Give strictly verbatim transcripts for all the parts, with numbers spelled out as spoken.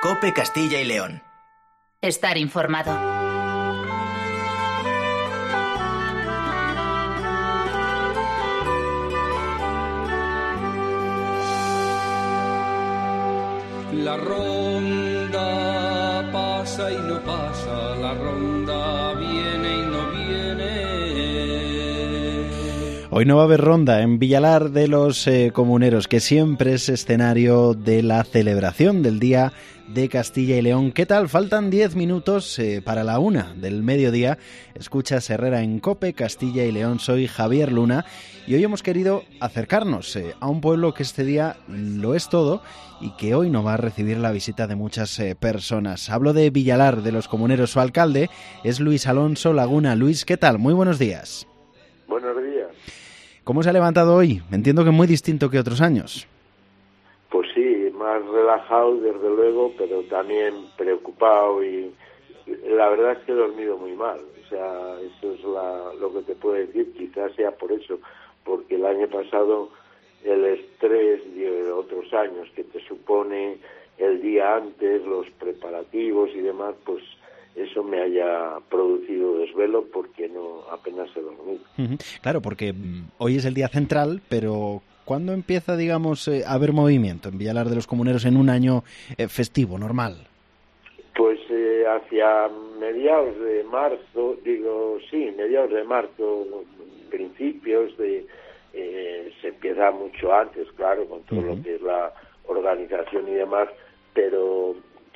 COPE Castilla y León. Estar informado. La ronda pasa y no pasa, la ronda viene y no viene. Hoy no va a haber ronda en Villalar de los eh, Comuneros, que siempre es escenario de la celebración del Día de Castilla y León. ¿Qué tal? Faltan diez minutos eh, para la una del mediodía. Escuchas Herrera en COPE Castilla y León. Soy Javier Luna y hoy hemos querido acercarnos eh, a un pueblo que este día lo es todo y que hoy no va a recibir la visita de muchas eh, personas. Hablo de Villalar de los Comuneros. Su alcalde es Luis Alonso Laguna. Luis, ¿qué tal? Muy buenos días. Buenos días. ¿Cómo se ha levantado hoy? Entiendo que muy distinto que otros años. Pues sí, más relajado desde luego, pero también preocupado y la verdad es que he dormido muy mal. O sea, eso es la, lo que te puedo decir, quizás sea por eso, porque el año pasado el estrés de otros años que te supone el día antes, los preparativos y demás, pues eso me haya producido desvelo porque no apenas he dormido. Uh-huh. Claro, porque hoy es el día central, pero ¿cuándo empieza, digamos, eh, a haber movimiento en Villalar de los Comuneros en un año eh, festivo, normal? Pues eh, hacia mediados de marzo, digo, sí, mediados de marzo, principios de... Eh, se empieza mucho antes, claro, con todo uh-huh. lo que es la organización y demás, pero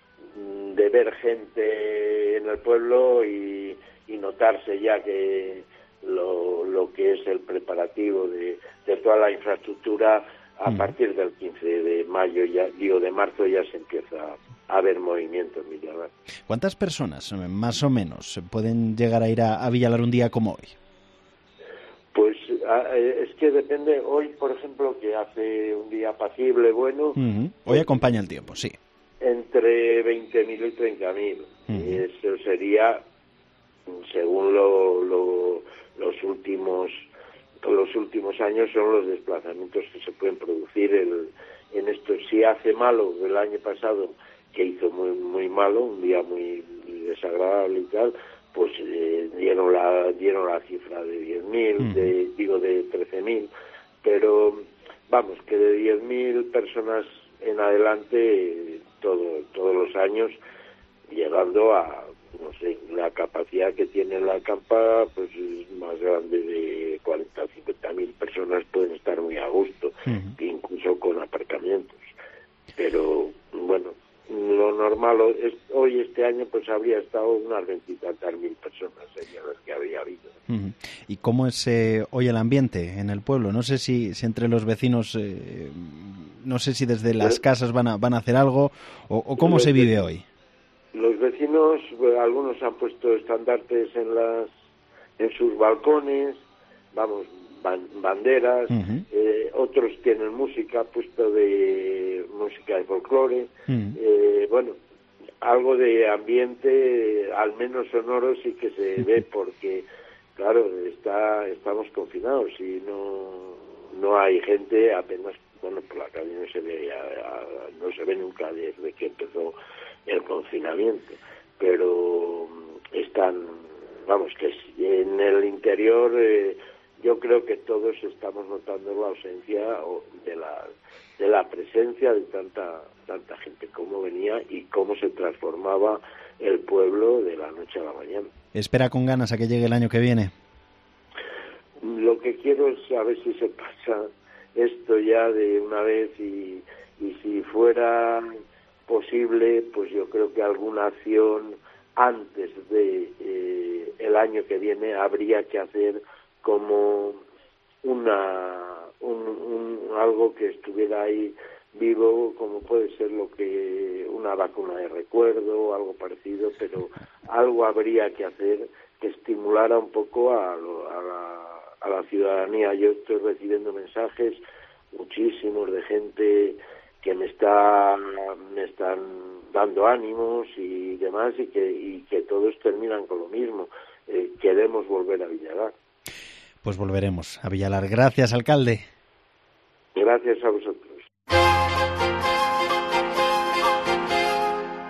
de ver gente en el pueblo y, y notarse ya que lo, lo que es el preparativo de, de toda la infraestructura a uh-huh. partir del quince de mayo, ya digo de marzo, ya se empieza a ver movimiento en Villalar. ¿Cuántas personas, más o menos, pueden llegar a ir a, a Villalar un día como hoy? Pues es que depende. Hoy, por ejemplo, que hace un día apacible, bueno... Uh-huh. Hoy acompaña el tiempo, sí. Entre veinte mil y treinta mil. Uh-huh. Eso sería, según lo, lo, los últimos los últimos años, son los desplazamientos que se pueden producir el, en esto. Si hace malo el año pasado, que hizo muy muy malo, un día muy, muy desagradable y tal, pues eh, dieron la dieron la cifra de diez mil, uh-huh. de, digo de trece mil, pero vamos, que de diez mil personas en adelante, todo, todos los años, llegando a, no sé, la capacidad que tiene la campa, pues es más grande de cuarenta o cincuenta mil personas, pueden estar muy a gusto, uh-huh. incluso con aparcamientos. Pero, bueno, lo normal es, hoy este año pues habría estado unas veintitantas mil personas serían las que habría habido. Uh-huh. ¿Y cómo es eh, hoy el ambiente en el pueblo? No sé si, si entre los vecinos, eh, no sé si desde las casas van a, van a hacer algo o, o cómo los se vive vecinos, hoy. Los vecinos, bueno, algunos han puesto estandartes en las en sus balcones, vamos, ban, banderas, uh-huh. eh, otros tienen música, puesto de música de folclore, uh-huh. eh, bueno, algo de ambiente, al menos sonoro, sí que se ve, porque claro, está estamos confinados y no no hay gente, apenas, bueno, por la calle no se ve a, a, no se ve nunca desde que empezó el confinamiento, pero están, vamos, que en el interior eh, yo creo que todos estamos notando la ausencia de la de la presencia de tanta tanta gente, cómo venía y cómo se transformaba el pueblo de la noche a la mañana. ¿Espera con ganas a que llegue el año que viene? Lo que quiero es saber si se pasa esto ya de una vez y, y si fuera posible, pues yo creo que alguna acción antes de eh, el año que viene habría que hacer, como una un, un algo que estuviera ahí vivo, como puede ser lo que una vacuna de recuerdo o algo parecido, pero algo habría que hacer que estimulara un poco a, lo, a, la, a la ciudadanía. Yo estoy recibiendo mensajes muchísimos de gente que me está me están dando ánimos y demás, y que y que todos terminan con lo mismo. Eh, queremos volver a Villalar. Pues volveremos a Villalar. Gracias, alcalde. Gracias a vosotros.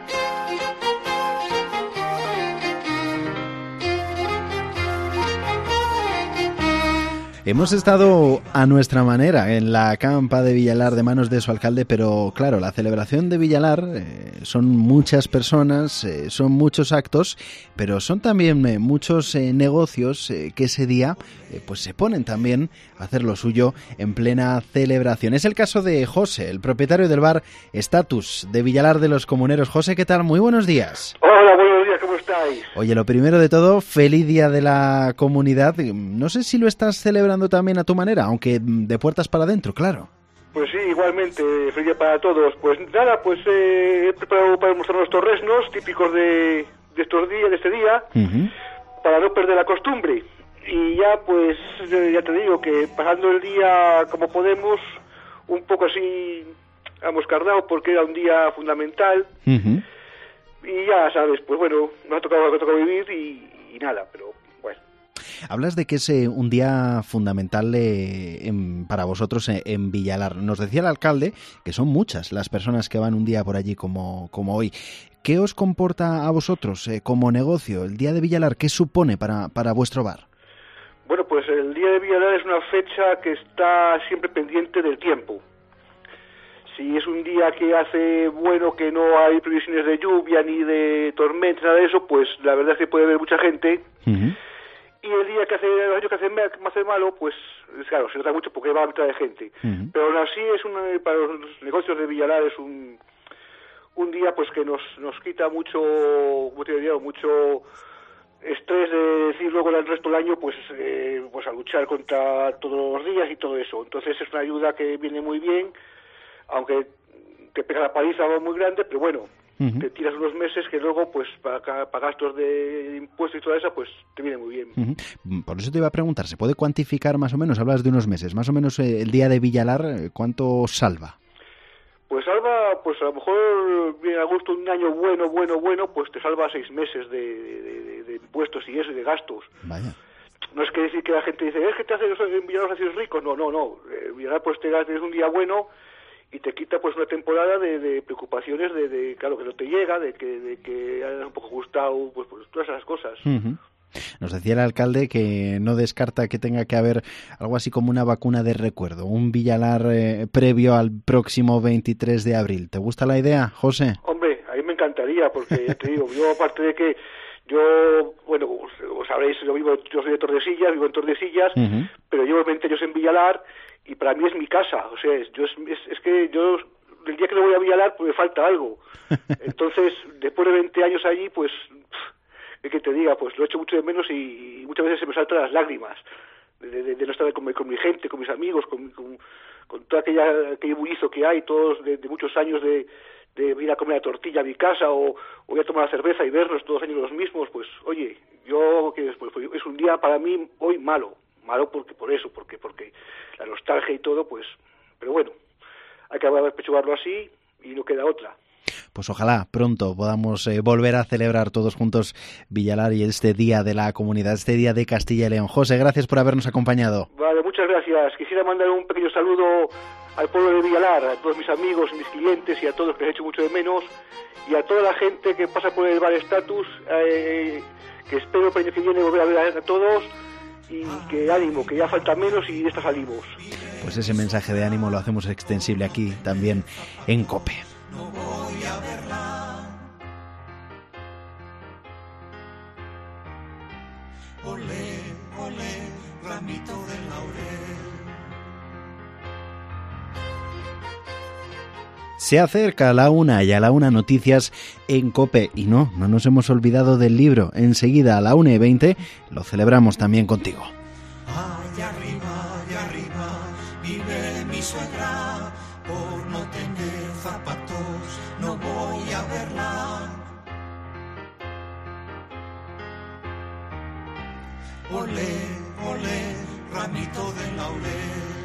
Hemos estado a nuestra manera en la campa de Villalar de manos de su alcalde, pero claro, la celebración de Villalar eh, son muchas personas, eh, son muchos actos, pero son también eh, muchos eh, negocios eh, que ese día eh, pues se ponen también a hacer lo suyo en plena celebración. Es el caso de José, el propietario del bar Status de Villalar de los Comuneros. José, ¿qué tal? Muy buenos días. Hola, buenos días, ¿cómo estáis? Oye, lo primero de todo, feliz día de la comunidad. No sé si lo estás celebrando también a tu manera, aunque de puertas para adentro, claro. Pues sí, igualmente, feliz día para todos. Pues nada, pues eh, he preparado para mostrar nuestros resnos típicos de, de estos días, de este día, uh-huh. para no perder la costumbre. Y ya, pues, ya te digo que pasando el día como podemos, un poco así amoscardado, porque era un día fundamental. Uh-huh. Y ya sabes, pues bueno, nos ha tocado lo que toca vivir y, y nada, pero bueno. Hablas de que es eh, un día fundamental eh, en, para vosotros eh, en Villalar. Nos decía el alcalde que son muchas las personas que van un día por allí como, como hoy. ¿Qué os comporta a vosotros eh, como negocio el día de Villalar? ¿Qué supone para, para vuestro bar? Bueno, pues el día de Villalar es una fecha que está siempre pendiente del tiempo. Si es un día que hace bueno, que no hay previsiones de lluvia ni de tormentas, nada de eso, pues la verdad es que puede haber mucha gente. Uh-huh. Y el día que hace el año que hace, me hace malo, pues claro, se nota mucho porque va a mitad de gente. Uh-huh. Pero aún así es una, para los negocios de Villalar es un un día pues que nos nos quita mucho, como te diría, mucho estrés de decir luego el resto del año pues eh, pues a luchar contra todos los días y todo eso. Entonces es una ayuda que viene muy bien, aunque te pega la paliza muy grande, pero bueno, uh-huh. te tiras unos meses que luego, pues, para, para gastos de impuestos y toda esa, pues, te viene muy bien. Uh-huh. Por eso te iba a preguntar, ¿se puede cuantificar más o menos? Hablas de unos meses, más o menos eh, el día de Villalar, ¿cuánto salva? Pues salva, pues a lo mejor, bien a gusto, un año bueno, bueno, bueno, pues te salva seis meses de, de, de, de impuestos y eso, y de gastos. Vaya. No es que decir que la gente dice, es que te hace en Villalar haces rico, no, no, no. Eh, Villalar, pues, te tienes un día bueno y te quita pues una temporada de, de preocupaciones de, de claro que no te llega, de que de que hayas un poco gustado, pues, pues todas esas cosas. Uh-huh. Nos decía el alcalde que no descarta que tenga que haber algo así como una vacuna de recuerdo, un Villalar eh, previo al próximo veintitrés de abril. ¿Te gusta la idea, José? Hombre, a mí me encantaría, porque ya te digo, yo aparte de que yo, bueno, os sabréis, yo vivo, yo soy de Tordesillas, vivo en Tordesillas, uh-huh. pero llevo veinte años en Villalar y para mí es mi casa, o sea, yo es, es, es que yo el día que no voy a Villalar pues me falta algo. Entonces, después de veinte años allí, pues, es que te diga, pues lo echo mucho de menos y, y muchas veces se me saltan las lágrimas de, de, de no estar con mi, con mi gente, con mis amigos, con, con, con todo aquella, aquel bullizo que hay, todos de, de muchos años de, de ir a comer la tortilla a mi casa o, o ir a tomar la cerveza y vernos todos los años los mismos, pues, oye, yo, que después pues, es un día para mí hoy malo. Malo porque por eso, porque porque la nostalgia y todo, pues, pero bueno, hay que pechugarlo así y no queda otra. Pues ojalá pronto podamos eh, volver a celebrar todos juntos Villalar y este Día de la Comunidad, este Día de Castilla y León. José, gracias por habernos acompañado. Vale, muchas gracias. Quisiera mandar un pequeño saludo al pueblo de Villalar, a todos mis amigos, mis clientes y a todos que les he hecho mucho de menos y a toda la gente que pasa por el bar Status, eh, que espero el año que viene volver a ver a todos. Y que ánimo, que ya falta menos y de esta salimos. Pues ese mensaje de ánimo lo hacemos extensible aquí también en COPE. No voy a verla. Olé, olé, ramito de laurel. Se acerca la una y a la una noticias en COPE. Y no, no nos hemos olvidado del libro. Enseguida a la una y veinte lo celebramos también contigo. Allá arriba, allá arriba, vive mi suegra. Por no tener zapatos, no voy a verla. Olé, olé, ramito de laurel.